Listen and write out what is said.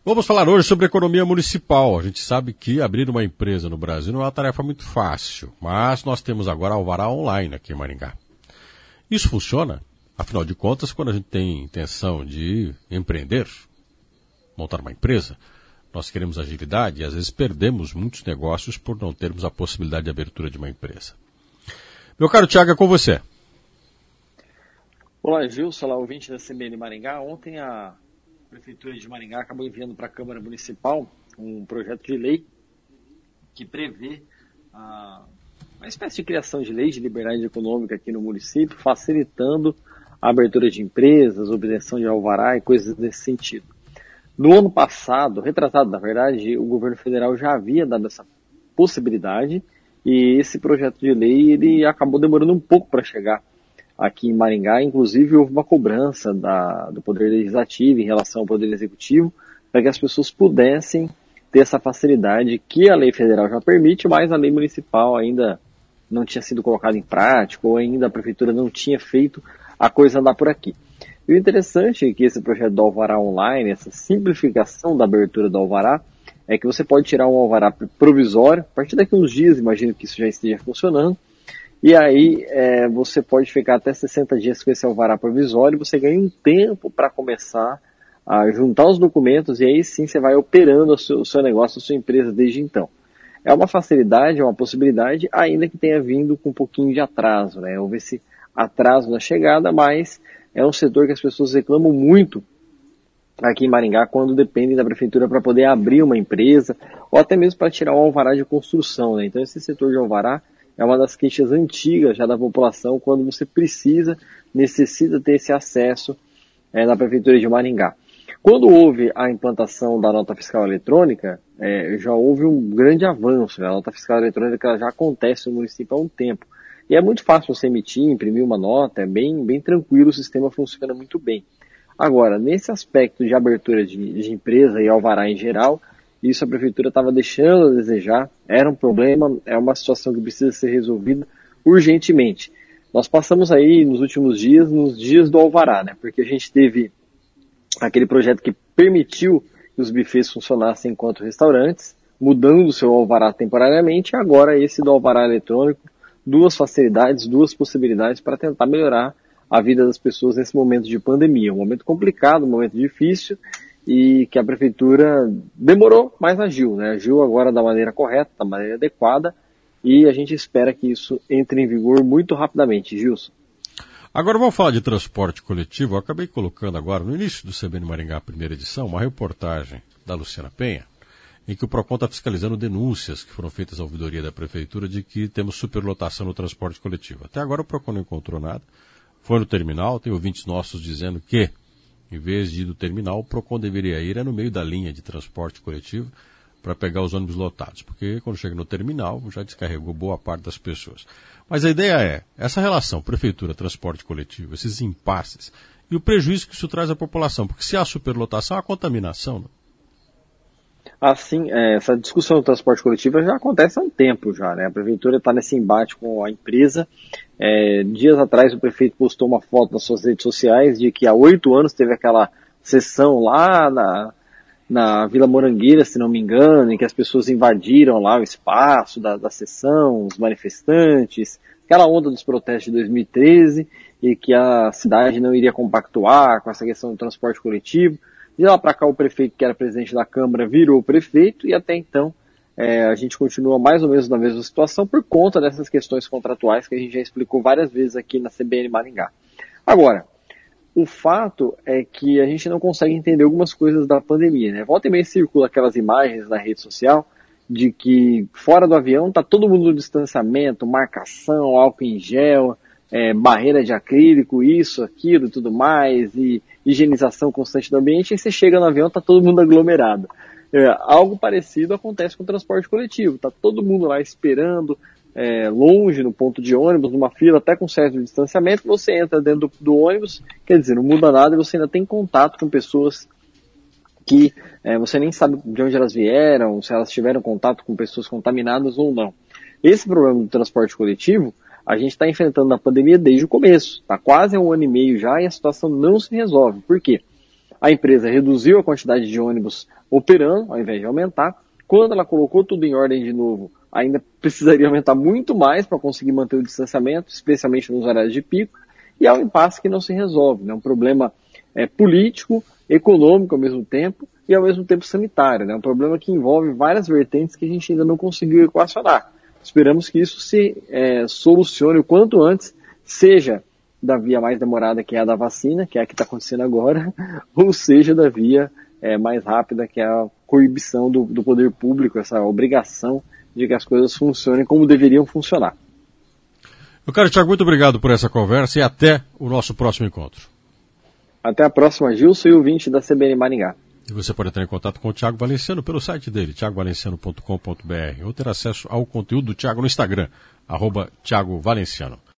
Vamos falar hoje sobre economia municipal. A gente sabe que abrir uma empresa no Brasil não é uma tarefa muito fácil, mas nós temos agora alvará online aqui em Maringá. Isso funciona? Afinal de contas, quando a gente tem intenção de empreender, montar uma empresa, nós queremos agilidade e às vezes perdemos muitos negócios por não termos a possibilidade de abertura de uma empresa. Meu caro Thiago, é com você. Olá, Gilson, olá, ouvinte da CBN Maringá. Ontem a Prefeitura de Maringá acabou enviando para a Câmara Municipal um projeto de lei que prevê uma espécie de criação de lei de liberdade econômica aqui no município, facilitando a abertura de empresas, obtenção de alvará e coisas nesse sentido. No ano passado, retrasado na verdade, o governo federal já havia dado essa possibilidade e esse projeto de lei ele acabou demorando um pouco para chegar aqui em Maringá. Inclusive houve uma cobrança do Poder Legislativo em relação ao Poder Executivo para que as pessoas pudessem ter essa facilidade que a lei federal já permite, mas a lei municipal ainda não tinha sido colocada em prática ou ainda a prefeitura não tinha feito a coisa andar por aqui. E o interessante é que esse projeto do alvará online, essa simplificação da abertura do alvará, é que você pode tirar um alvará provisório, a partir daqui a uns dias, imagino que isso já esteja funcionando, e aí você pode ficar até 60 dias com esse alvará provisório e você ganha um tempo para começar a juntar os documentos e aí sim você vai operando o seu negócio, a sua empresa desde então. É uma facilidade, é uma possibilidade, ainda que tenha vindo com um pouquinho de atraso, né? Houve esse atraso na chegada, mas é um setor que as pessoas reclamam muito aqui em Maringá quando dependem da prefeitura para poder abrir uma empresa ou até mesmo para tirar um alvará de construção, né? Então esse setor de alvará é uma das queixas antigas já da população quando você necessita ter esse acesso na Prefeitura de Maringá. Quando houve a implantação da nota fiscal eletrônica, já houve um grande avanço, né? A nota fiscal eletrônica ela já acontece no município há um tempo. E é muito fácil você emitir, imprimir uma nota, é bem tranquilo, o sistema funciona muito bem. Agora, nesse aspecto de abertura de empresa e alvará em geral, isso a prefeitura estava deixando a desejar, era um problema, é uma situação que precisa ser resolvida urgentemente. Nós passamos aí nos últimos dias, nos dias do alvará, né? Porque a gente teve aquele projeto que permitiu que os bufês funcionassem enquanto restaurantes, mudando o seu alvará temporariamente, e agora esse do alvará eletrônico, duas facilidades, duas possibilidades para tentar melhorar a vida das pessoas nesse momento de pandemia. Um momento complicado, um momento difícil, e que a prefeitura demorou, mas agiu, né? Agiu agora da maneira correta, da maneira adequada, e a gente espera que isso entre em vigor muito rapidamente. Gilson. Agora vamos falar de transporte coletivo. Eu acabei colocando agora, no início do CBN Maringá, primeira edição, uma reportagem da Luciana Penha, em que o PROCON está fiscalizando denúncias que foram feitas à ouvidoria da prefeitura de que temos superlotação no transporte coletivo. Até agora o PROCON não encontrou nada. Foi no terminal, tem ouvintes nossos dizendo que em vez de ir do terminal, o PROCON deveria ir no meio da linha de transporte coletivo para pegar os ônibus lotados, porque quando chega no terminal já descarregou boa parte das pessoas. Mas a ideia é, essa relação prefeitura-transporte coletivo, esses impasses e o prejuízo que isso traz à população, porque se há superlotação, há contaminação. Né? Assim, essa discussão do transporte coletivo já acontece há um tempo já, né? A prefeitura está nesse embate com a empresa. Dias atrás o prefeito postou uma foto nas suas redes sociais de que há 8 anos teve aquela sessão lá na Vila Morangueira, se não me engano, em que as pessoas invadiram lá o espaço da sessão, os manifestantes, aquela onda dos protestos de 2013 e que a cidade não iria compactuar com essa questão do transporte coletivo. De lá para cá o prefeito que era presidente da Câmara virou prefeito e até então a gente continua mais ou menos na mesma situação por conta dessas questões contratuais que a gente já explicou várias vezes aqui na CBN Maringá. Agora, o fato é que a gente não consegue entender algumas coisas da pandemia, né? Volta e meia circula aquelas imagens na rede social de que fora do avião tá todo mundo no distanciamento, marcação, álcool em gel, barreira de acrílico, isso, aquilo e tudo mais, e higienização constante do ambiente, e você chega no avião, tá todo mundo aglomerado. Algo parecido acontece com o transporte coletivo, tá todo mundo lá esperando, longe no ponto de ônibus, numa fila até com certo distanciamento, você entra dentro do ônibus, quer dizer, não muda nada e você ainda tem contato com pessoas que você nem sabe de onde elas vieram, se elas tiveram contato com pessoas contaminadas ou não. Esse problema do transporte coletivo, a gente está enfrentando a pandemia desde o começo, está quase há 1 ano e meio já e a situação não se resolve. Por quê? a empresa reduziu a quantidade de ônibus operando, ao invés de aumentar. Quando ela colocou tudo em ordem de novo, ainda precisaria aumentar muito mais para conseguir manter o distanciamento, especialmente nos horários de pico, e é um impasse que não se resolve, né? É um problema político, econômico ao mesmo tempo, e ao mesmo tempo sanitário, né? É um problema que envolve várias vertentes que a gente ainda não conseguiu equacionar. Esperamos que isso se solucione o quanto antes, seja da via mais demorada, que é a da vacina, que é a que está acontecendo agora, ou seja da via mais rápida, que é a coibição do poder público, essa obrigação de que as coisas funcionem como deveriam funcionar. Meu caro Thiago, muito obrigado por essa conversa e até o nosso próximo encontro. Até a próxima, Gilson e ouvinte da CBN Maringá. E você pode entrar em contato com o Thiago Valenciano pelo site dele, thiagovalenciano.com.br, ou ter acesso ao conteúdo do Thiago no Instagram, @Thiago Valenciano.